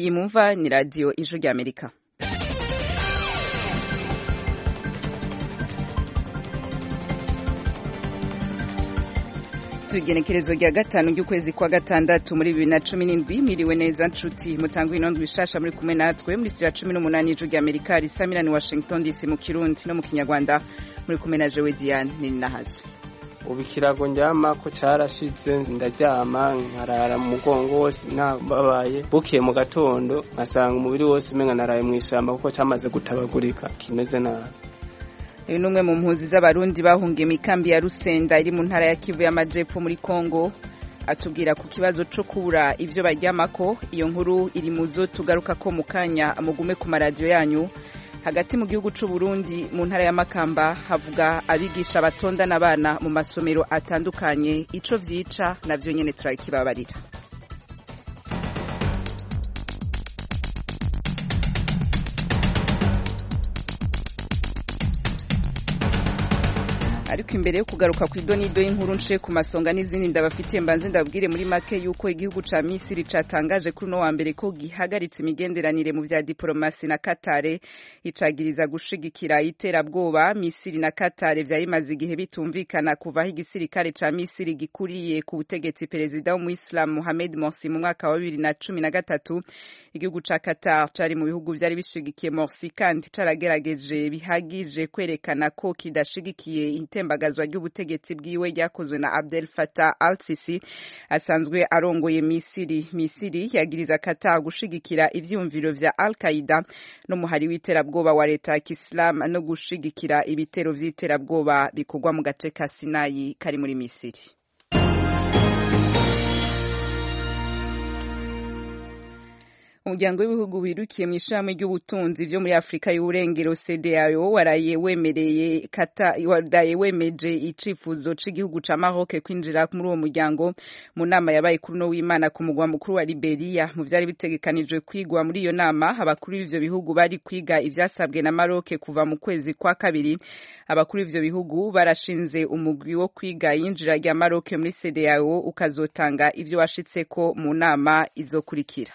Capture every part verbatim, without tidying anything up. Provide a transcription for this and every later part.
iyi mumva ni radio Ijwi ry'Amerika. Tugenekerezo rya gatanu ry'ukwezi kwa gatandatu muri bibiri na cumi n'indwi miriwe neza nshuti mutangwa inondwe bishasha muri kumwe natwe muri studio cumi n'umunani Ijwi ry'Amerika risamira ni Washington D C mu Kirundi no mu Kinyarwanda muri kumwe na Jewe Diane Nininahazo. Ubikirago njyama ko carashitse ndaryama nkarara mu mugongo wose nababaye bukiye mu gatondo nkasanga umubiri wose umenga naraye mu ishamba kuko cyamaze gutabagurika kimeze nabi. Uyu numwe mu mpuzi z'abarundi bahungiye mikambi ya Rusenda iri mu ntara ya Kivu y'Amajepfo muri Kongo atubwira ku kibazo cyo kubura ivyo baryamako. Iyo nkuru iri muzo tugaruka ko mukanya mugume ku maradio yanyu. Hagati mu gihugu c'u Burundi mu ntara ya Makamba havuga abigisha batonda n'abana mu masomero atandukanye ico vyica navyo nyene turakibabarira. Ariko imbere yo kugaruka ku idonido y'inkuru nce ku masonga n'izindi ndabafitiye mbanze ndabwire muri make yuko igihugu ca Misiri catangaje kuri no wa mbere ko gihagaritse imigenderanire mu vya diplomasi na Qatar icagiriza gushigikira iterabwoba. Misiri na Qatar vyayimaze igihe bitumvikana kuva aho igisirikare ca Misiri gikuriye ku butegetsi perezida w'umuislam Mohamed Morsi mu mwaka wa bibiri na cumi na gatatu. Igihugu ca Qatar cari mu bihugu vyari bishigikiye Morsi kandi caragerageje bihagije kwerekana ko kidashigikiye itembagazwa ry'ubutegetsi bwiwe ryakozwe na Abdel Fattah al-Sisi asanzwe arongoye Misiri. Misiri yagiriza Qatar gushigikira ivyumviro vya Al-Qaeda no muhari w'iterabwoba wa leta ya Islam no gushigikira ibitero vy'iterabwoba bikorwa mu gace ka Sinai kari muri Misiri. Umuryango w'ibihugu wirukiye mu ishami ry'ubutunzi vyo muri Afrika y'Uburengero C D A O waraye wemereye kata waraye wemeje icifuzo c'igihugu ca Maroc kwinjira muri uwo muryango mu nama yabaye kuri no w'Imana ku mugwa mukuru wa Liberia. Mu vyari bitegekanijwe kwigwa muri iyo nama abakuru b'ivyo bihugu bari kwiga ivyasabwe na Maroc kuva mu kwezi kwa kabiri. Abakuru b'ivyo bihugu barashinze umugwi wo kwiga yinjira rya Maroc muri C D A O ukazotanga ivyo washitseko mu nama izokurikira.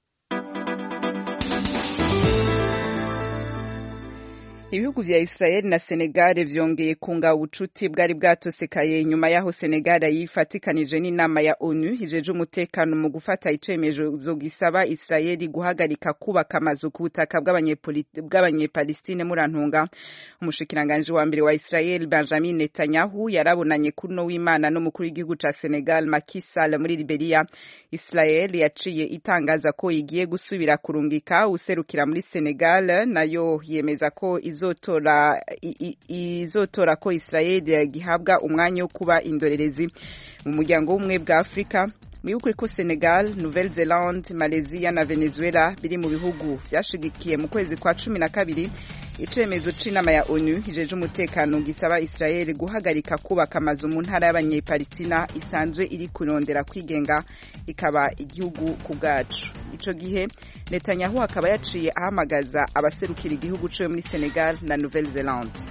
Ibihugu vya Israel na Senegal vyongeye kunga ubucuti bwari bwatosekaye nyuma yaho Senegal yifatikanije n'inama ya ONU hijeje umutekano mu gufata icemezo zo gisaba Israel guhagarika kubaka amazu ku butaka bw'abanyepalestine murantunga. Umushikiranganje wa mbere wa Israel Benjamin Netanyahu yarabonanye kuri no w'Imana no mukuru w'igihugu ca Senegal Macky Sall muri Liberia. Israel yaciye itangaza ko igiye gusubira kurungika userukira muri Senegal nayo yemeza ko izotora izotora ko Israel gihabwa umwanya wo kuba indorerezi mu muryango w'umwe bwa Afrika. Mwibuke ko Senegal, Nouvelle-Zélande, Malaysia na Venezuela biri mu bihugu vyashigikiye mu kwezi kwa cumi na kabiri icemezo c'inama ya ONU hijeje umutekano gisaba Israel guhagarika kubaka amazu mu ntara y'abanyepalestina isanzwe iri kurondera kwigenga ikaba igihugu ku bwacu. Ico gihe Netanyahu akaba yaciye ahamagaza abaserukira igihugu cyo muri Senegal na Nouvelle-Zélande.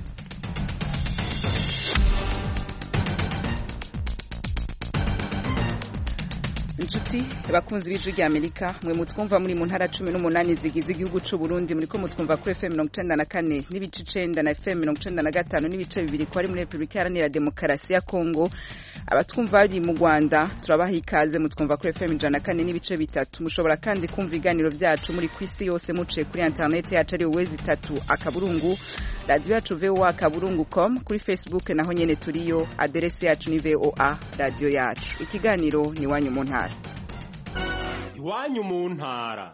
Inshuti bakunzi b'Ijwi ry'Amerika mwe mutwumva muri mu ntara cumi n'umunani zigize igihugu c'u Burundi muriko mutwumva kuri F M mirongo icenda na kane n'ibice icenda na F M mirongo icenda na gatanu n'ibice bibiri ko ari muri Republika Iharanira Demokarasi ya Kongo. Abatwumva bari mu Rwanda turabaha ikaze mutwumva kuri F M ijana na kane n'ibice bitatu. Mushobora kandi kumva ibiganiro vyacu muri kwisi yose muciye kuri internet yacu ari wezi itatu akaburungu radio yacu V O A akaburungu com. Kuri Facebook naho nyene turiyo, aderesi yacu ni V O A radio yacu. Ikiganiro ni wanyu mu ntara. Iwanyu mu ntara.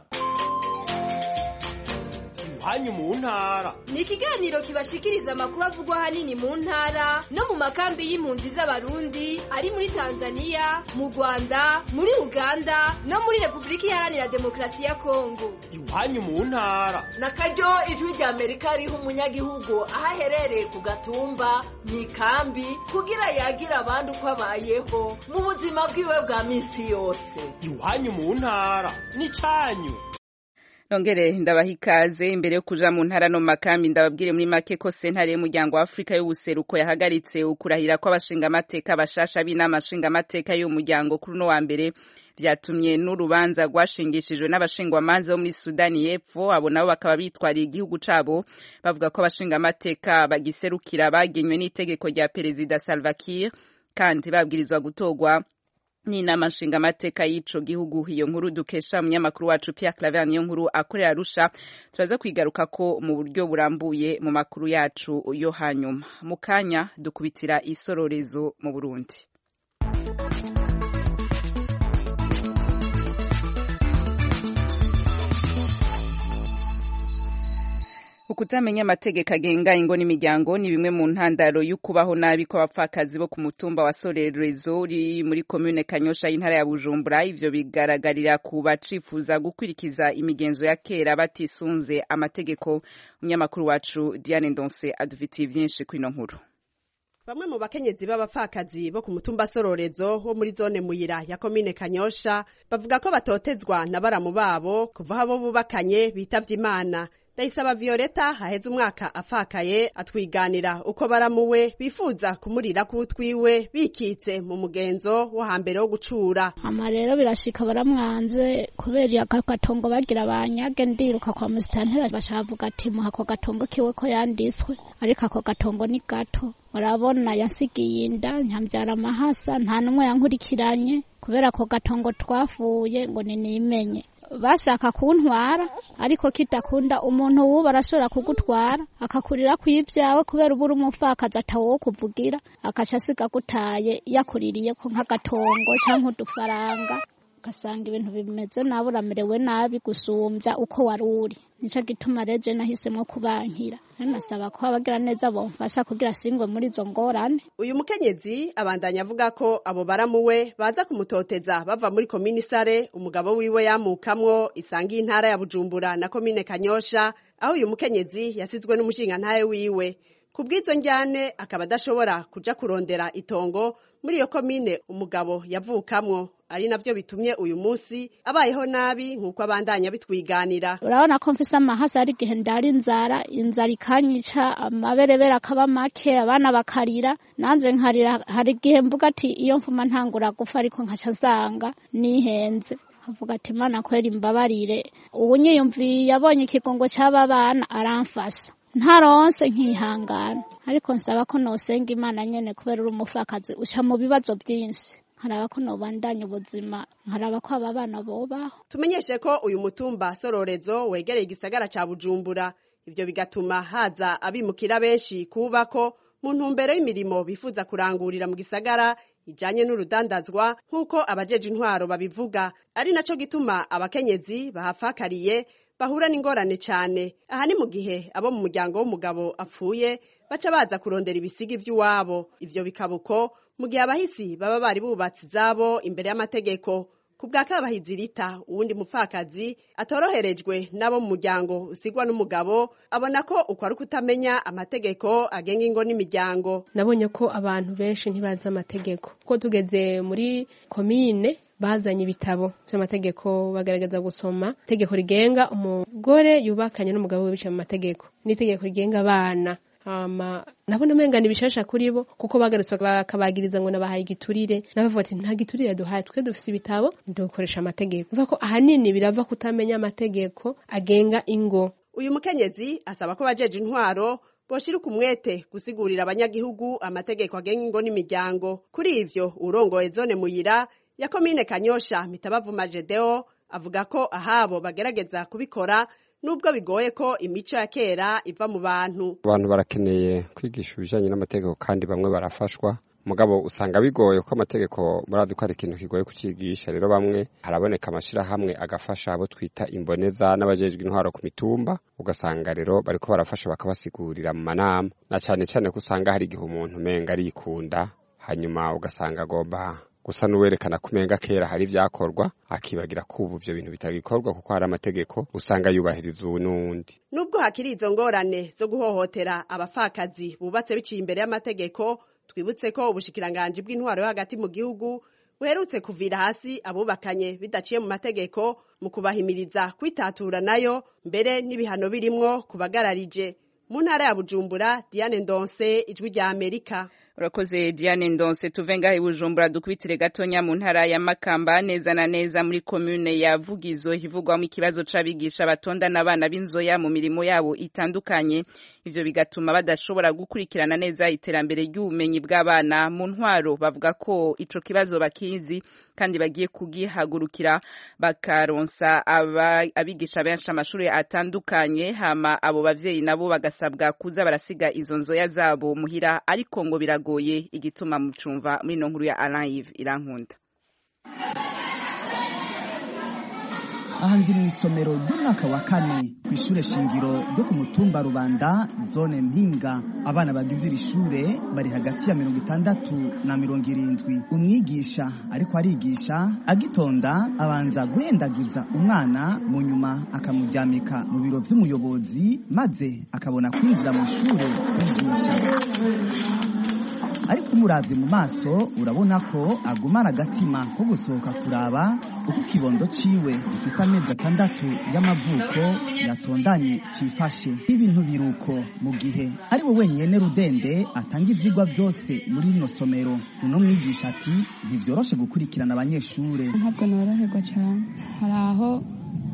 Iwanyu mu ntara. Ni ikiganiro kibashikiriza amakuru avugwa hanini mu ntara no mu makambi y'impunzi z'abarundi ari muri Tanzania, mu Rwanda, muri Uganda no muri Republika Iharanira Demokarasi ya Kongo. Iwanyu mu ntara. Nakaryo Ijwi ry'Amerika riho umunyagihugu ahaherereye ku gatumba mu ikambi kugira yagira abandi uko abayeho mu buzima bwiwe bwa misi yose. Iwanyu mu ntara ni canyu. Nongere ndabahikaze imbere yo kuja mu ntara no makambi ndababwire muri make ko sentare y'umuryango wa Afrika y'ubuseruko yahagaritse ukurahira ko abashinga amateka bashasha b'inama nshinga amateka y'umuryango kuri no wa mbere vyatumye n'urubanza rwashingishijwe n'abashingwamanza bo muri Sudani y'Epfo abo nabo bakaba bitwariye igihugu cabo bavuga ko abashingamateka bagiserukira bagenywe n'itegeko rya perezida Salva Kiir kandi babwirizwa gutogwa n'inama nshingamateka y'ico gihugu. Iyo nkuru dukesha umunyamakuru wacu Pierre Claver niyo nkuru akorera Arusha, turaza kwigaruka ko mu buryo burambuye mu makuru yacu yo hanyuma. Mu kanya dukubitira isororezo mu Burundi. Ukutamenya amategeko agenga ingo n'imiryango ni bimwe mu ntandaro y'ukubaho nabi kw'abapfakazi bo ku mutumba wa Sorerezo uri muri commune Kanyosha y'intara ya Bujumbura. Ivyo bigaragarira ku bacifuza gukwirikiza imigenzo ya kera batisunze amategeko. Umunyamakuru wacu Diane Ndonse adufitiye vyinshi kwino nkuru. Bamwe mu bakenyezi b'abapfakazi bo ku mutumba Sororezo wo muri zone Muyira ya commune Kanyosha bavuga ko batotezwa na baramu babo kuva abo bubakanye bitavye Imana. Ndayisaba Violeta haheze umwaka afakaye atwiganira uko baramuwe bifuza kumurira kutwiwe bikitse mu mugenzo wo hambere wo gucura. Ama rero birashika baramwanze kubera akatongo bagira banyage ndiruka kwa musitantera bashavuga ati mu hako gatongo kiwe ko yandiswe ariko ako gatongo ni gato. Urabona yansigiye inda ntambyara amahasa nta numwe yankurikiranye kubera ako gatongo twafuye ngo ninimenye. Bashaka kuntwara ariko kitakunda umuntu wuba arashobora kugutwara akakurira kw'ibyawe kubera ubura umupfakazi atawo kuvugira akaca asiga gutaye yakuririye ko nk'agatongo canke udufaranga ugasanga ibintu bimeze nabi uramerewe nabi gusumbya uko waruri. Nico gituma reje nahisemwo kubankira nasaba ko abagira neza bomfasha kugira singwe muri izo ngorane. Uyu mukenyezi abandanya avuga ko abo baramuwe baza kumutoteza bava muri komini Sare umugabo wiwe yamukamwo isangi intara ya Bujumbura na komine Kanyosha aho uyu mukenyezi yasizwe n'umushinga ntaye wiwe. Kubwizo njyane akaba adashobora kuja kurondera itongo muri iyo komine umugabo yavukamwo ari navyo bitumye uyu munsi abayeho nabi nkuko abandanya bitwiganira. Urabona ko mfise amahasa ari gihe ndari inzara inzara ikanyica amaberebera akaba make abana bakarira nanje nkarira hari gihe mvuga ati iyo mfuma ntangura gufa ariko nkaca nsanga nihenze avuga ati Imana kwera imbabarire ubu nyiyumviye yabonye ikigongo cy'aba bana aramfasha ntaronse nkihangana ariko nsaba ko nosenga Imana nyene kubera uri umufakazi uca mu bibazo byinshi nkaraba ko nobandanya ubuzima nkaraba ko aba bana bobaho. Tumenyeshe ko uyu mutumba Sororezo wegereye igisagara ca Bujumbura ivyo bigatuma haza abimukira benshi kubako mu ntumbero y'imirimo bifuza kurangurira mu gisagara ijanye n'urudandazwa nk'uko abajeje intwaro babivuga ari naco gituma abakenyezi bahafakariye bahura n'ingorane cyane. Aha ni mu gihe abo mu muryango w'umugabo apfuye baca baza kurondera ibisigi by'uwabo. Ivyo bikabuko mu gihe abahisi baba bari bubatse zabo imbere y'amategeko. Kubwa Kabahizi Rita uwundi mupfakazi atoroherejwe nabo mu muryango usigwa n'umugabo abona ko uko ari kutamenya amategeko agenga ingo n'imiryango. Nabonye ko abantu benshi ntibaza amategeko ko tugeze muri komine bazanye ibitabo by'amategeko bagaragaza gusoma itegeko rigenga umugore yubakanye n'umugabo we mu mategeko n'itegeko rigenga abana. Ama nabona mengana ibishasha kuri bo kuko bagarutse bakabagiriza ngo nabahaye igiturire nabavuga ati nta giturire duhaye twe dufise ibitabo ndokoresha amategeko. Uvuga ko ahanini birava kutamenya amategeko agenga ingo. Uyu mukenyezi asaba ko bajeje intwaro boshira kumwete gusigurira abanyagihugu amategeko agenga ingo n'imiryango. Kuri ivyo urongoye zone Muyira ya komine Kanyosha Mitabavuma Jedeo avuga ko ahabo bagerageza kubikora nubwo bigoye ko imico ya kera iva mu bantu. Abantu barakeneye kwigisha ibijanye n'amategeko kandi bamwe barafashwa mugabo usanga bigoye ko amategeko muraduka ari ikintu kigoye kucigisha. Rero bamwe haraboneka amashira hamwe agafasha abo twita imboneza n'abajejwe intwaro ku mitumba ugasanga rero bariko barafasha bakabasigurira mu manama na cyane cyane ko usanga hari igihe umuntu menga arikunda hanyuma ugasanga agomba gusa nuwerekana kumenga kera hari vyakorwa akibagira kubu byo bintu bitagikorwa kuko hari amategeko usanga yubahiriza unundi. Nubwo hakiri izo ngorane zo guhohotera abafakazi bubatse biciye imbere y'amategeko twibutse ko ubushikiranganje bw'intwaro yo hagati mu gihugu buherutse kuvira hasi abubakanye bidaciye mu mategeko mu kubahimiriza kwitatura nayo mbere n'ibihano birimwo kubagararije. Mu ntara ya Bujumbura Diane Ndonse ijwi rya Amerika. Urakoze Diane Ndonse. Tuve ngahe Bujumbura dukubitire gatonya mu ntara ya Makamba, neza na neza muri commune ya Vugizo hivugwamo ikibazo c'abigisha batonda n'abana b'inzoya mu mirimo yabo itandukanye. Ivyo bigatuma badashobora gukurikirana neza iterambere ry'ubumenyi bw'abana. Mu ntwaro bavuga ko ico kibazo bakizi kandi bagiye kugihagurukira bakaronsa abigisha benshi amashuri atandukanye, hama abo bavyeyi nabo bagasabwa kuza barasiga izo nzoya zabo muhira, ariko ngo biragoye, igituma mucumva muri no nkuru ya Alain Yves Irankunda. Aha ndi mw'isomero ry'umwaka wa kane kw'ishure shingiro ryo ku mutumba Rubanda zone Mpinga. Abana bagize iri shure bari hagati ya mirongo itandatu na mirongo irindwi. Umwigisha ariko arigisha agitonda abanza guhendagiza umwana, mu nyuma akamuryamika mu biro vy'umuyobozi maze akabona kwinjira mu shure kwigisha. Ariko umuravye mu maso urabona ko agumana agatima ko gusohoka kuraba uko ikibondo ciwe gifise amezi atandatu y'amavuko yatondanye cifashe. Ibintu biruko mu gihe ari we wenyene Rudende atanga ivyigwa vyose muri rino somero. Uno mwigisha ati ntivyoroshe gukurikirana abanyeshure. Ntabwo noroherwa cane, hari aho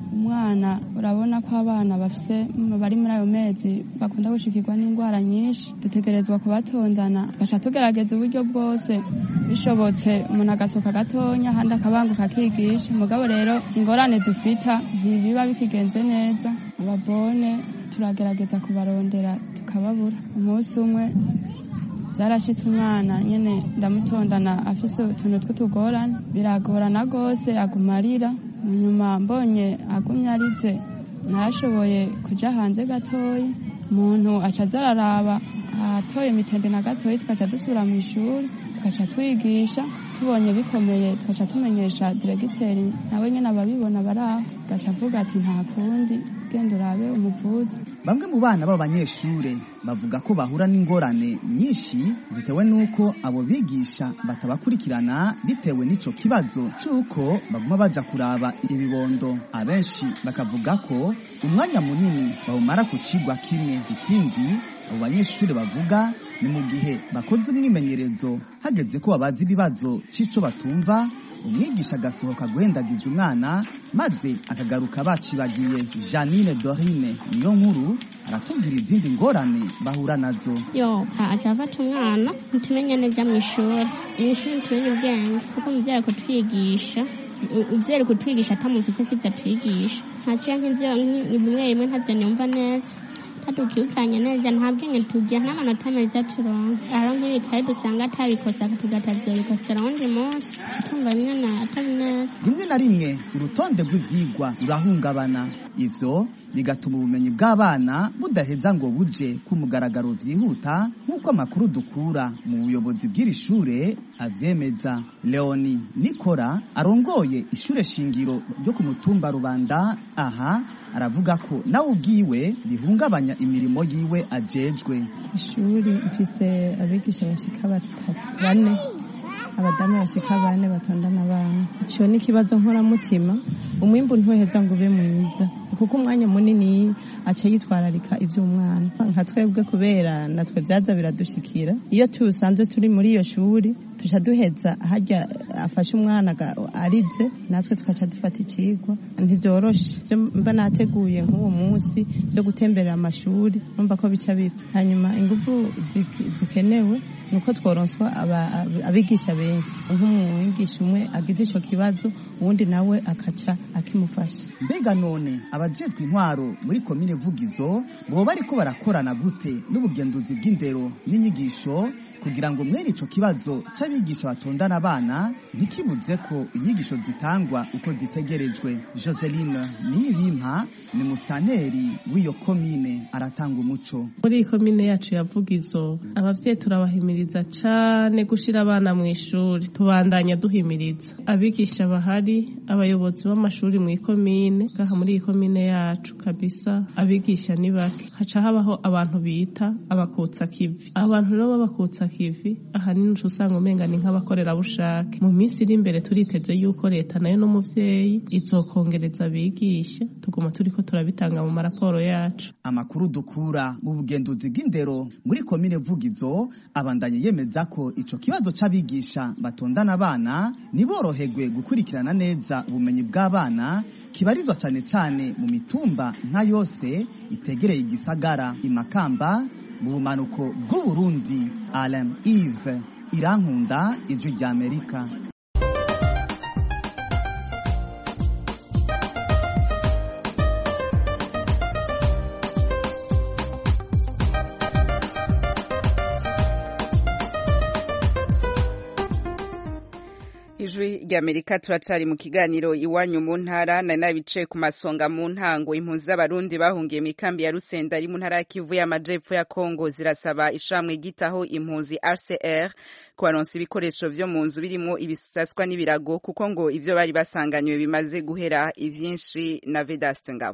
umwana urabona ko abana bafise bari muri ayo mezi bakunda gushikirwa n'indwara nyinshi, dutegerezwa kubatondana tugaca tugerageza uburyo bwose bishobotse umuntu agasoka gatonya handi akabanguka akigisha. Mugabo rero ingorane dufita ntibiba bikigenze neza, ababone turagerageza kubarondera tukababura. Umunsi umwe zarashitse umwana nyene ndamutondana afise utuntu tw'utugorane, biragorana gose agumarira. Nyuma mbonye agumye arize narashoboye kuja hanze gatoya, umuntu aca zararaba atoye mitende na gatoya, tukaca dusubira mu ishuri tukaca twigisha. Tubonye bikomeye tukaca tumenyesha diregiteri, nawe nyene ababibona baraho gaca avuga ati nta kundi genda urabe umuvuzi. Bamwe mu bana b'abanyeshure bavuga ko bahura n'ingorane nyinshi zitewe nuko abo bigisha batabakurikirana bitewe n'ico kibazo c'uko baguma baja kuraba ibibondo. Abenshi bakavuga ko umwanya munini bawumara ku cigwa kimwe. Ikindi abo banyeshure bavuga ni mu gihe bakoze umwimenyerezo hageze ko babaza ibibazo c'ico batumva, umwigisha agasohoka guhendagiza umwana maze akagaruka bacibagiye. Janine Dorine niyo nkuru aratubwira izindi ngorane bahura nazo. Yo aca afata umwana ntumenye neza mw'ishuri, mw'ishuri ntumenye ubwenge kuko muvyara kutwigisha uvyere kutwigisha atamufise sivyo atwigisha, ntaciye nk'ivyo bimwe bimwe ntavyo nyumva neza, tadukiukanye neza nta bwenge tugira n'amanota meza turonka. Hariho nk'ibikaye dusanga atabikosa tugatavyorikosera wundi munsi tumva nyene atari neza. Rimwe na rimwe urutonde rw'ivyigwa rurahungabana, ivyo bigatuma ubumenyi bw'abana budaheza ngo buje ku mugaragaro vyihuta nk'uko amakuru dukura mu buyobozi bw'iri shure avyemeza. Leoni Nikora arongoye ishure shingiro ryo ku mutumba Rubanda aha aravuga ko nawe ubwiwe bihungabanya imirimo yiwe ajejwe. Ishuri ifise abigisha bashika batatu bane, abadamu bashika bane batondana abana. Ico ni kibazo nkora mutima, umwimbu ntuheza ngo ube mwiza kuko umwanya munini aca yitwararika ivy'umwana. Nka twebwe kubera natwe vyaza biradushikira, iyo tusanzwe turi muri iyo shuri tuca duheza harya afashe umwana arize natwe tukaca dufata icigwa. Ntivyoroshe vyo mba nateguye nk'uwo munsi vyo gutemberera amashuri, numva ko bica bipfa. Hanyuma ingufu zikenewe nuko tworonswa abigisha benshi, nk'umwigisha umwe agize ico kibazo uwundi nawe akaca akimufasha. Mbega none abajejwe intwaro muri komine Vugizo bo bariko barakorana gute n'ubugenduzi bw'indero n'inyigisho kugira ngo mwere ico kibazo c'abigisha batondana abana ntikibuze ko inyigisho zitangwa uko zitegerejwe? Joseline Niyibimpa ni mustanteri w'iyo komine aratanga umuco. Muri komine yacu ya Vugizo abavyeyi turabahimiriza cane gushira abana mu ishuri, tubandanya duhimiriza abigisha bahari, abayobozi b'amashuri mu ikomine gaha muri iyi komine yacu kabisa abigisha ni bake, haca habaho abantu bita abakutsa kivi. Abantu rero babakutsa kivi ahanini usanga umenga ni nk'abakorerabushake. Mu minsi iri imbere turiteze yuko leta nayo n'umuvyeyi izokongereza abigisha tuguma turiko turabitanga mu maraporo yacu. Amakuru dukura mu bugenduzi bw'indero muri komine Vugizo abandanye yemeza ko ico kibazo c'abigisha batondana abana niborohegwe gukurikirana neza ubumenyi bw'abana kibarizwa cane cane mu mitumba nka yose itegereye igisagara Imakamba mu bumanuko bw'u Burundi. Alain Yves Irankunda, Ijwi ry'Amerika. Ijwi ry'Amerika turacari mu kiganiro iwanyu mu ntara na nabice ku masonga mu ntango. Impunzi z'abarundi bahungiye mu kambi ya Rusenda ari mu ntara ya Kivu y'Amajepfo ya Kongo zirasaba ishamwe gitaho impunzi R C R kubaronsa ibikoresho vyo mu nzu birimo ibisaswa n'ibirago kuko ngo ivyo bari basanganywe bimaze guhera. Ivyinshi na Vedaste Ngabo.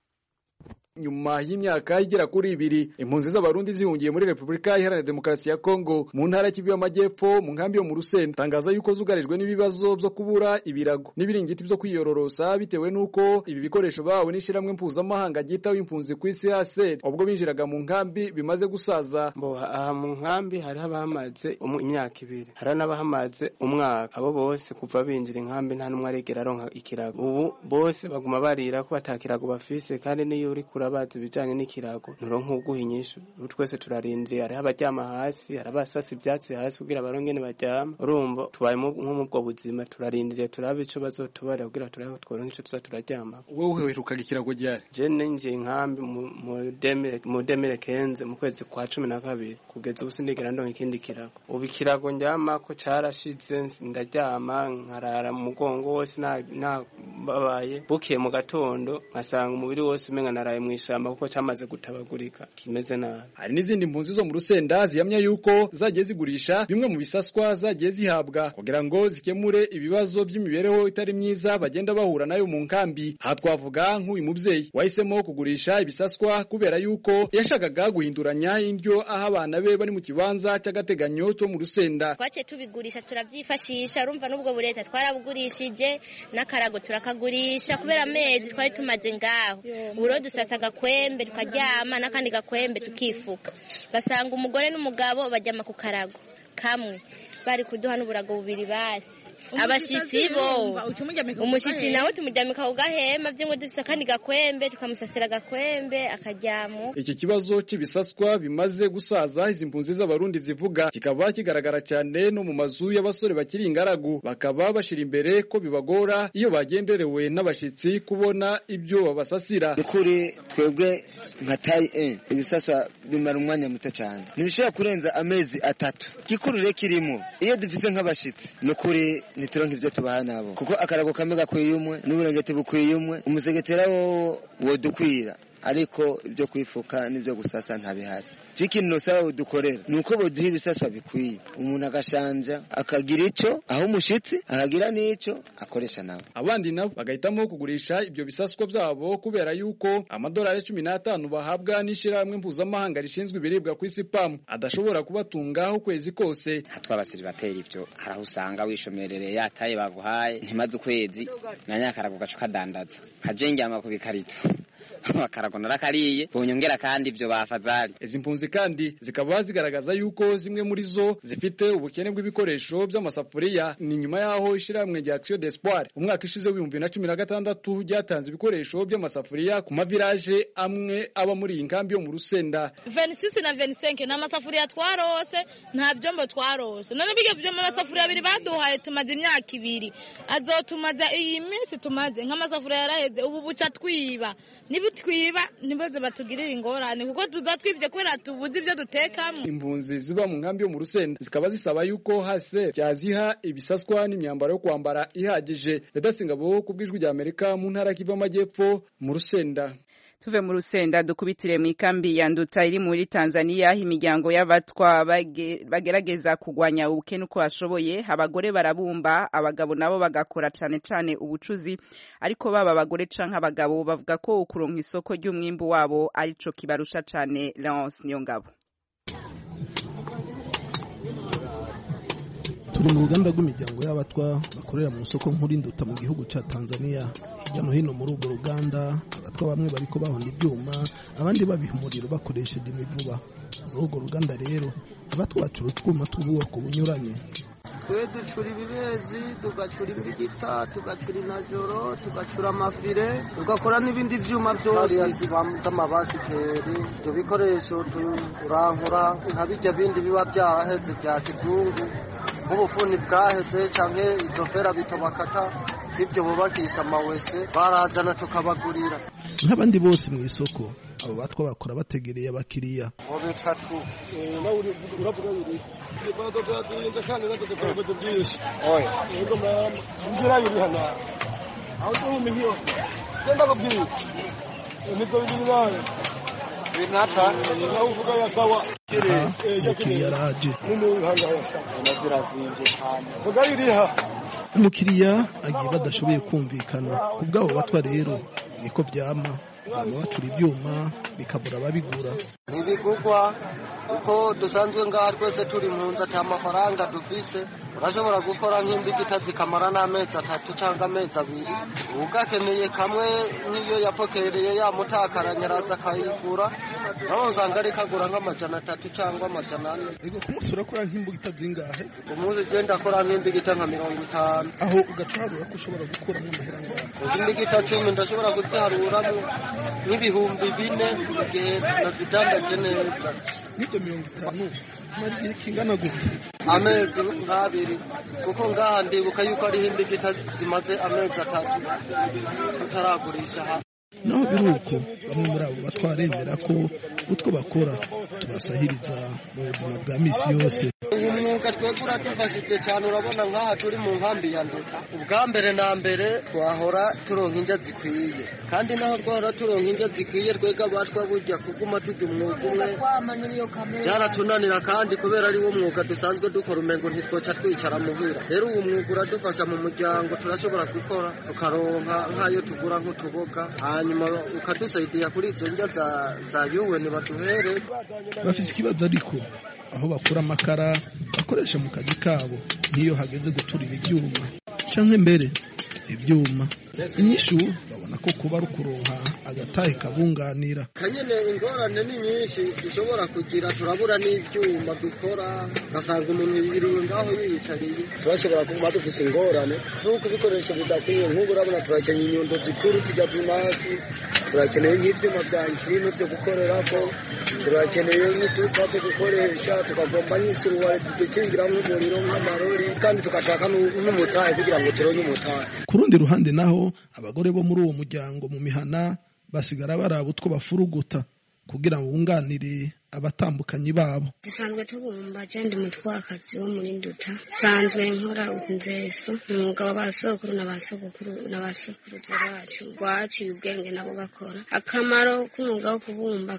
Nyuma y'imyaka igera kuri ibiri impunzi z'abarundi zihungiye muri Republika Iharanira Demokarasi ya Kongo mu ntara y'Kivu y'Amajepfo mu nkambi yo mu Rusenda tangaza yuko zugarijwe n'ibibazo byo kubura ibirago n'ibiringiti byo kwiyororosa bitewe nuko ibi bikoresho bawe n'ishiramwe mpuzamahanga gitaho impunzi ku isi hase ubwo binjiraga mu nkambi bimaze gusaza. Bo aha mu nkambi hari abahamaze imyaka ibiri hari n'abahamaze umwaka. Abo bose kuva binjira inkambi nta numwe aregera aronka ikirago. Ubu bose baguma barira ko batakirago bafise kandi niyo uri bazi bijanye n'ikirago nuronka uguhinyisha. Twese turarindiriye hari abaryama hasi hari abasasa ibyatsi hasi kugira barongene baryama. Urumva tubaye nko mu bwo buzima turarindiriye turabe ico bazotubara kugira turaho tworonka ico tuza turaryama. Wewe uherukaga ikirago ryari? Je ninjiye inkambi mu demire mu demire kenze mu kwezi kwa cumi na kabiri kugeza ubu sindigera ndonka ikindi kirago. Ubu ikirago njyama ko carashize ndaryama nkarara mu mugongo wose na na babaye bukiye mu gatondo nkasanga umubiri wose umenga naraye mwishamba kuko cyamaze gutabagurika kimeze nabi. Hari n'izindi mpunzi zo mu Rusenda ziyamya yuko zagiye zigurisha bimwe mu bisaswa zagiye zihabwa kugira ngo zikemure ibibazo by'imibereho itari myiza bagenda bahura nayo mu nkambi. Aha twavuga nk'uyu muvyeyi wahisemo kugurisha ibisaswa kubera yuko yashakaga guhinduranya indyo aho abana be bari mu kibanza cy'agateganyo cyo mu Rusenda. Twace tubigurisha turabyifashisha urumva n'ubwo bureta twarabugurishije n'akarago turakagurisha kubera amezi twari tumaze ngaho. Uro dusata gakwembe tukaryama n'akandi gakwembe tukifuka. Gasanga umugore n'umugabo bajyama ku karago kamwe bari kuduha n'uburago bubiri basi. Abashitsi bo umushitsi nawe tumujyamika ku gahema by'ingo dufise kandi gakwembe tukamusasira gakwembe akaryamo. Iki kibazo c'ibisaswa bimaze gusaza izi mpunzi z'abarundi zivuga kikaba kigaragara cyane no mu mazu y'abasore bakiri ingaragu bakaba bashira imbere ko bibagora iyo bagenderewe n'abashitsi kubona ibyo babasasira. Kuri twebwe nka tayi eh ibisaswa bimara umwanya muto cyane ntibishobora kurenza amezi atatu. Gikurure kirimo iyo dufise nk'abashitsi no kuri nituronka ivyo tubaha nabo kuko akarago kamwe gakwiye umwe n'uburengete bukwiye umwe umusegetera wo wodukwira ariko ibyo kwifuka n'ibyo gusasa ntabihari. Chiki nosaba udukorera nuko boduha ibisaswa bikwiye umuntu agashanja akagira ico aho umushitsi akagira n'ico akoresha nabo. Abandi nabo bagahitamo kugurisha ibyo bisaswa byabo kubera yuko amadolari cumi n'atanu bahabwa n'ishiramwe mpuzamahanga rishinzwe ibiribwa ku isi P A M adashobora kubatungaho ukwezi kose. Twabasiri batera ivyo haraho usanga wishomerere yataye baguhaye ntimaze ukwezi na nyakarago gacu kadandaza kajenge amakubikarito akarago narakariye bonyongera kandi ibyo bafazari. Izi mpunzi kandi zikaba zigaragaza yuko zimwe muri zo zifite ubukene bw'ibikoresho by'amasafuriya. Ni nyuma yaho ishiramwe rya Action d'Espoir umwaka ishize w'ibihumbi bibiri na cumi na gatandatu ryatanze ibikoresho by'amasafuriya ku mavirage amwe aba muri iyi nkambi yo mu Rusenda. vingt-six na vingt-cinq na masafuriya twarose nta byombo twarose none bige byo masafuriya biri baduhaye tumaze imyaka ibiri azotumaza iyi minsi tumaze nk'amasafuriya yaraheze ubu buca twiba nibi twiba niboze batugirira ingorane kuko tuzatwibye kwera tubuze ibyo dutekamo. Impunzi ziba mu nkambi yo mu Rusenda zikaba zisaba yuko hase cyaziha ibisaswa n'imyambaro yo kwambara ihagije. Redasingabo kubwijwi rya Amerika mu ntara y'Kivu y'Amajepfo mu Rusenda. Tuve mu Rusenda dukubitire mu ikambi ya Nduta iri muri Tanzania imiryango y'abatwa bagerageza kugwanya ubukene uko bashoboye. Abagore barabumba abagabo nabo bagakora cyane cyane ubucuzi ariko baba abagore canke abagabo bavuga ko ukuronka isoko ry'umwimbu wabo arico kibarusha cyane. Lance Niyongabo. turi mu ruganda rw'imiryango y'abatwa bakorera mu soko nkuru induta mu gihugu ca Tanzania. Hirya no hino muri urwo ruganda abatwa bamwe bariko bahonda ibyuma abandi babiha umuriro bakoresheje imivuba. Muri urwo ruganda rero abatwa bacura utwuma tw'ubwoko bunyuranye. Twe ducura ibibezi, tugacura imbigita, tugacura inajoro, tugacura amafire, tugakora n'ibindi vyuma byose z'amabasikeri. Ibyo bikoresho turankura nka bijya bindi biba byaraheze bya kizungu nk'ubufuni bwaheze canke izo fera bito bakata ibyo bubakisha amawese barazana tukabagurira. Nk'abandi bose mu isoko abo batwa bakora bategereye abakiriya. Obe tatu uravuga biri ibazo byatinze kandi natokora byo byinshi. Oya yego mama ngira yuri hana aho to mu hiyo genda kubwira niko bindi nayo binata naho uvuga ya sawa umukiriya araje nazirazinje cyane vuga iriha. Umukiriya agiye badashoboye kumvikana ku bwabo batwa rero niko byama bama bacura ibyuma bikabura ababigura. Ntibigugwa uko dusanzwe ngaha twese turi mu nzu ata mafaranga dufise. Urashobora gukora nk'imbigita zikamara n'amezi atatu cyangwa amezi abiri. Ugakeneye kamwe nk'iyo yapokereye yamutakaranya araza akayigura naho usanga ari kagura nk'amajana atatu cyangwa amajana ane. Ego ku munsi urakora nk'imbugita zingahe? Ku munsi genda akora nk'imbigita nka mirongo itanu. Aho ugacarura ko ushobora gukuramo amahera ngaha? Imbigita cumi ndashobora kuziharuramo n'ibihumbi bine igihe nazidandaje neza. N'ibyo mirongo itanu tumara igihe kingana gute? Amezi nk'abiri kuko ngaha ndibuka yuko ariho imbigita zimaze amezi atatu tutaragurisha hano. Naho biruko bamwe muri abo batwaremera ko utwo bakora tubasahiriza mu buzima bwa misi yose. Uyu mwuga twebwe uradufashije cyane. Urabona nk'aha turi mu nkambi ya Nduta, ubwa mbere na mbere twahora turonka indya zikwiye, kandi naho twahora turonka indya zikwiye twega abatwa burya kuguma tujya umwuga umwe byaratunanira, kandi kubera ari wo mwuga dusanzwe dukora umengo ntitwoca twicara muhira. Rero uwo mwuga uradufasha mu muryango, turashobora gukora tukaronka nk'ayo tugura nk'utuboga, hanyuma ukadusaidiya kuri izo ndya za za yuweni baduhereza. Bafise ikibazo ariko aho bakura amakara bakoresha mu kazi kabo niyo hageze guturira ibyuma canke mbere ibyuma inyishu babona ko kuba rukuronka agatahe kabunganira. Kanyene ingorane ni nyinshi dushobora kugira, turabura n'ibyuma dukora, gasanga umuntu yiriwe ngaho yiyicariye. Turashobora kuba dufise ingorane zuko ibikoresho bidakwiye. Nk'ubu urabona turakeneye inyundo zikuru zigazima hasi, turakeneye nk'ivyuma vya inkino vyo gukorerako, turakeneye nk'itupa zo gukoresha, tukagomba nk'isuruwari dukingiramwo umuriro nk'amarori, kandi tugashaka n'umutahe kugira ngo turonke umutahe. Ku rundi ruhande naho abagore bo muri uwo muryango mu mihana basigara baraba utwo bafuruguta kugira ngo bunganire abatambukanyi babo. Dusanzwe tubumba jendi mutwakazi wo muri Nduta, sanzwe nkora inzeso umwuga w'abasokuru n'abasokuru n'abasokuru bacu rwaciye ubwenge nabo bakora. Akamaro k'umwuga wo kubumba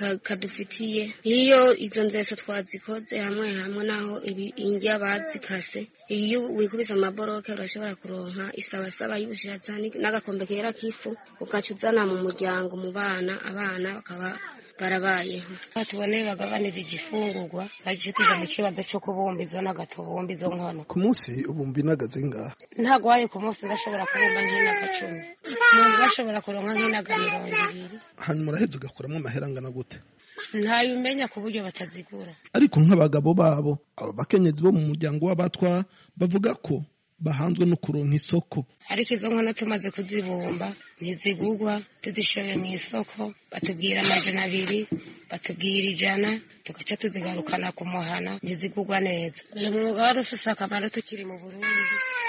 kadufitiye iyo izo nzeso twazikoze hamwe hamwe naho indya bazikase, iyo wikubise amaboroke urashobora kuronka isabasaba y'ubushiratani n'agakombe kera kifu ukacuzana mu muryango mu bana, abana bakaba barabayeho. Tubone bagabanira igifungurwa baje kuza mu kibazo cyo kubumba izo n'agatubumba izo nkono. Ku munsi ubumbi nagaze ngaha ntago waye ku munsi bashobora kubumba nk'inaga cumi, n'ubu bashobora kuronka nk'inaga mirongo ibiri. Hanyuma uraheze ugakuramo amahera angana gute? Ntayo umenya ku buryo batazigura. Ariko nk'abagabo babo aba bakenyezi bo mu muryango w'abatwa bavuga ko bahanzwe no kuronka isoko. Ariko izo nkono tumaze kuzibumba ntizigugwa, tuzishoye mu isoko batubwira amajana abiri, batubwira ijana, tugaca tuzigarukana ku muhana, ntizigugwa neza. Uyu mwuga wari ufise akamaro tukiri mu Burundi.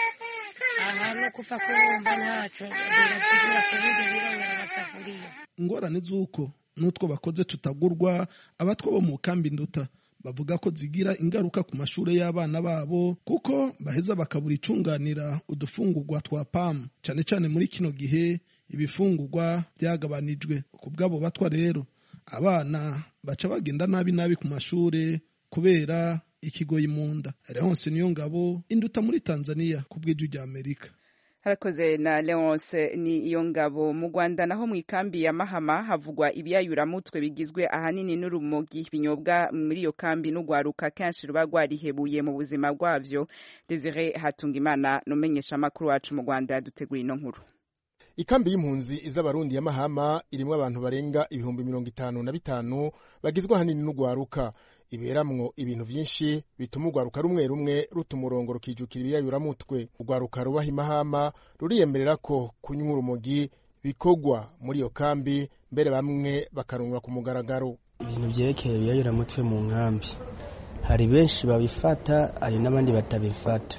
Aha no kuva kubumba ntaco birasigura kubindi birongera amasafuriya. Ingorane z'uko n'utwo bakoze tutagurwa abatwa bo mu kambi Nduta bavuga ko zigira ingaruka ku mashure y'abana babo kuko baheza bakabura icunganira udufungurwa twa pamu, cyane cyane muri kino gihe ibifungurwa byagabanijwe. Ku bwabo batwa rero abana baca bagenda nabi nabi ku mashure kubera ikigoyi mu nda. Alphonse Niyongabo, Induta muri Tanzania, ku bw'ijwi rya Amerika. harakoze na Leonce ni iyo ngabo. Mu Rwanda naho mu ikambi ya Mahama havugwa ibyayuramutwe bigizwe ahanini n'urumogi binyobwa muri iyo kambi n'ugwaruka kenshi ruba rwarihebuye mu buzima bwavyo. Desire Hatungimana numenyesha makuru wacu mu Rwanda yadutegura ino nkuru. Ikambi y'impunzi iz'abarundi ya Mahama irimo abantu barenga ibihumbi mirongo itanu na bitanu bagizwe ahanini n'ugwaruka. Iberamwo ibintu vyinshi bituma ugwaruka rumwe rumwe ruta umurongo rukijukira ibiyayuramutwe. Ugwaruka rubaha Imahama ruriyemerera ko kunywa urumogi bikogwa muri iyo kambi, mbere bamwe bakarungwa ku mugaragaro. Ibintu vyerekeye ibiyayuramutwe mu nkambi hari benshi babifata, hari n'abandi batabifata.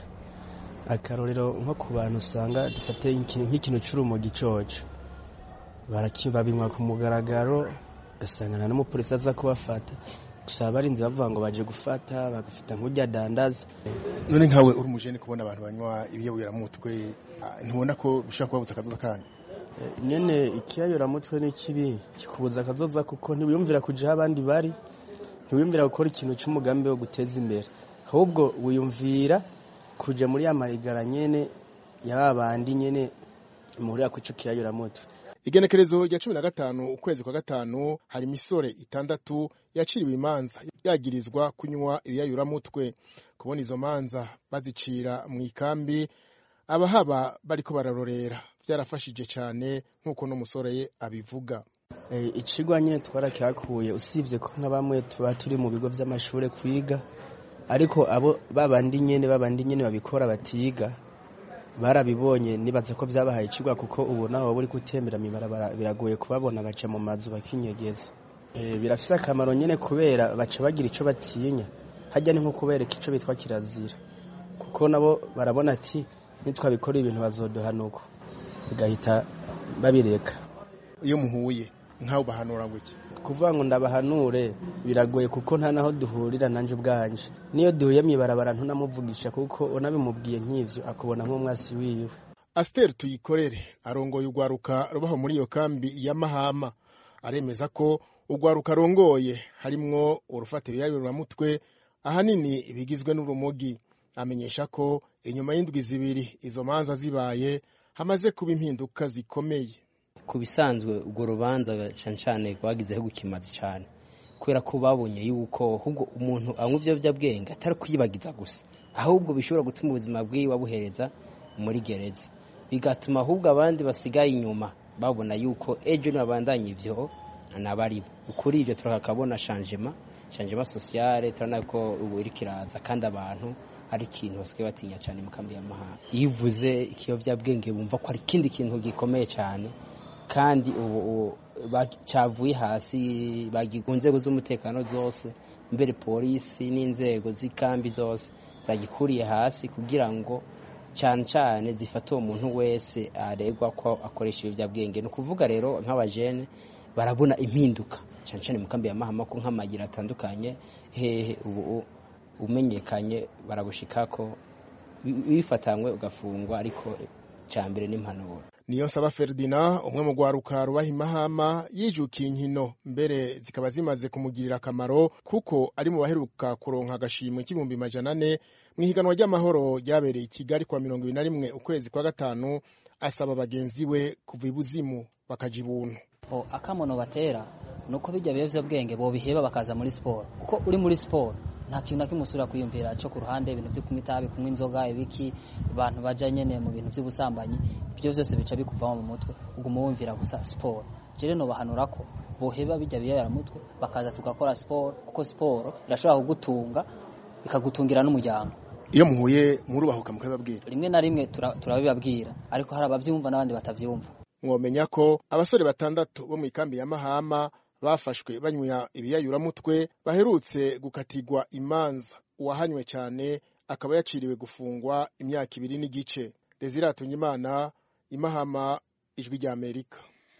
Akarorero nko ku bantu usanga dufate nk'ikintu c'urumogi coco barakibabinywa ku mugaragaro, gasangana n'umupolisi aza kubafata, gusa barinze bavuga ngo baje gufata bagafita nk'urya dandaza. None nkawe uri umujene kubona abantu banywa ibiyayuramutwe, ntubona ko bishaka kubabuza akazoza kanyu? Nyene ikiyayuramutwe ni kibi kikubuza akazoza, kuko ntibiyumvira kuja abandi bari, ntibiyumvira gukora ikintu c'umugambi wo guteza imbere, ahubwo wiyumvira kuja muri amarigara nyene y'abandi nyene muri ako cyo kiyayuramutwe. Igenekerezo rya cumi na gatanu ukwezi kwa gatanu hari imisore itandatu yaciriwe imanza yagirizwa kunywa ibiyayuramutwe. Kubona izo manza bazicira mu ikambi abahaba bariko bararorera byarafashije cyane nk'uko n'umusore abivuga. E, icigwa nyene twarakyakuye, usivye ko nk'abamwe tuba turi mu bigo vy'amashure kwiga, ariko abo babandi nyene babandi nyene babikora batiga barabibonye, nibaza ko vyabahaye icigwa, kuko ubu naho buri gutembera mibarabara biragoye kubabona baca mu mazu bakinyegeza. E, birafise akamaro nyene kubera baca bagira ico batinya, hajya ni nko kubereka ico bitwa kirazira, kuko nabo barabona ati nitwabikora ibintu bazoduhanuka, bigahita babireka. Iyo muhuye nkaho bahanura ngo iki? Kuvuga ngo ndabahanure biragoye, kuko nta naho duhurira nanje ubwanje. Niyo duhuye mibarabara ntunamuvugisha, kuko unabimubwiye nk'ivyo akubona nk'umwasi wiwe. Aster Tuyikorere arongoye ugwaruka rubaho muri iyo kambi ya Mahama aremeza ko ugwaruka rongoye harimwo urufata ibiyayuramutwe ahanini ibigizwe n'urumogi. Amenyesha ko inyuma y'indwi zibiri izo manza zibaye hamaze kuba impinduka zikomeye. Ku bisanzwe ubwo rubanza cyane cyane rwagizeho gukimaza cyane, kubera ko babonye yuko ahubwo umuntu anywa ivyo byabwenge atari kuyibagiza gusa, ahubwo bishobora gutuma ubuzima bwiwe buhereza muri gereza, bigatuma ahubwo abandi basigaye inyuma babona yuko ejo nabandanye ivyo nabari. Ukuri ivyo turakabona changement changement sociale, turana ko ubu iri kiraza kandi abantu ari kintu basigaye batinya cyane mu kambi ya Mahama. Yivuze ikiyovyabwenge bumva ko ari kindi kintu gikomeye cyane, kandi ubu bacavuye hasi bagigunze z'umutekano zose, mbere polisi n'inzego z'ikambi zose zagikuriye hasi kugira ngo cyane cyane zifate uwo muntu wese aregwa ko akoresha ibiyovyabwenge. No kuvuga rero nk'abajene barabona impinduka cyane cyane mu kambi ya Mahama ko nk'amagira atandukanye hehe ubu umenyekanye baragushikako bifatanywe ugafungwa, ariko cyambere n'impanuro. Niyo Saba Ferdinand umwe mu gwaruka rubaha Imahama yijukiye inkino, mbere zikaba zimaze kumugirira akamaro kuko ari mu baheruka kuronka agashimwe k'ibihumbi majana ane mu higanwa ry'amahoro ryabereye i Kigali kwa mirongo ibiri na rimwe ukwezi kwa gatanu. Asaba bagenzi we kuva ibuzimu bakaja ibuntu. O akamono batera nuko bijya biyovyabwenge bo biheba bakaza muri sport, kuko uri muri sport nta kintu nakimusura kwiyumvira cyo ku ruhande, ibintu byo kunywa itabi, kunywa inzoga, ibiki abantu baja nyene mu bintu by'ubusambanyi, ibyo byose bica bikuva mu mutwe uguma wumvira gusa sport. Jere no bahanura ko boheba bijya biyara mutwe bakaza tugakora sport, kuko sport irashobora kugutunga ikagutungira n'umuryango. Iyo muhuye murubahuka mukababwira? Rimwe na rimwe turabibabwira, ariko hari abavyumva n'abandi batavyumva. Mwomenya ko abasore batandatu bo mu ikambi ya Mahama bafashwe banywa ibiyayuramutwe baherutse gukatigwa imanza. Uwahanywe cyane akaba yaciriwe gufungwa imyaka ibiri n'igice. Desire Hatungimana, Imahama, Ijwi rya Amerika.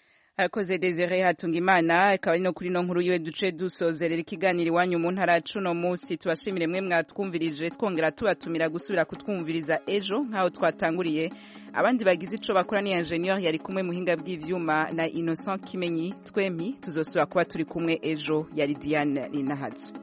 Akoze Desire Hatungimana, akaba no kuri no nkuru yiwe duce dusozerera ikiganiro iwanyu mu ntara cuno munsi. Tubashimire mwe mwatwumvirije, twongera tubatumira gusubira kutwumviriza ejo nkaho twatanguriye. Abandi bagize ico bakora ni ingenieur yari kumwe muhinga bw'ivyuma na Innocent Kimenyi. Twemi tuzosubira kuba turi kumwe ejo. Yari Diane Ninahaje.